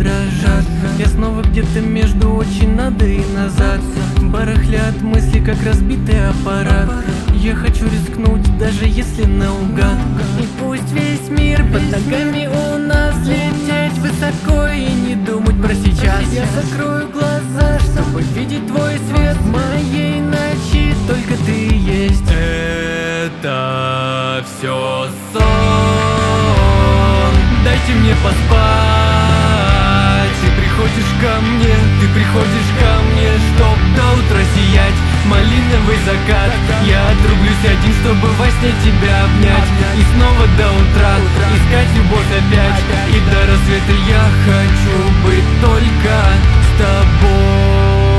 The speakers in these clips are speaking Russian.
дрожат. Я снова где-то между очень надо и назад. Барахлят мысли, как разбитый аппарат. Я хочу рискнуть, даже если наугад. И пусть весь мир под ногами у нас, лететь высоко и не думать про сейчас. Я закрою глаза, чтобы видеть твой свет. В моей ночи только ты есть. Это все сон. Дайте мне поспать. Ты приходишь ко мне, чтоб до утра сиять. Малиновый закат. Я отрублюсь один, чтобы во сне тебя обнять. И снова до утра искать любовь опять. И до рассвета я хочу быть только с тобой.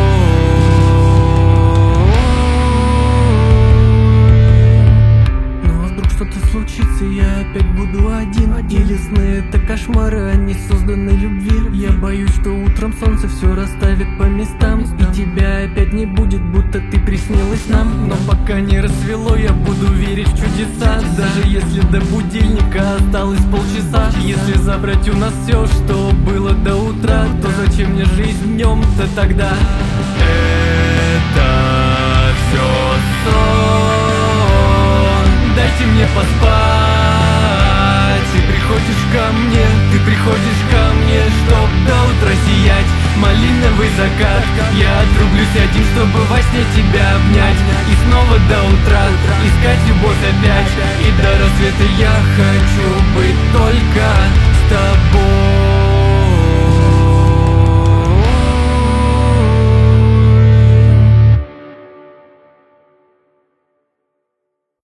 Но вдруг что-то случится, я опять буду один. Или сны — это кошмары, они созданы любви. Я боюсь, что утром солнце все расставит по местам. И тебя опять не будет, будто ты приснилась нам. Но пока не рассвело, я буду верить в чудеса. Даже если до будильника осталось полчаса. Если забрать у нас все, что было до утра, то зачем мне жизнь днем-то тогда? Это все сон. Дайте мне поспать. Ты приходишь ко мне, чтоб до утра сиять. Малиновый закат. Я отрублюсь один, чтобы во сне тебя обнять. И снова до утра искать любовь опять. И до рассвета я хочу быть только с тобой.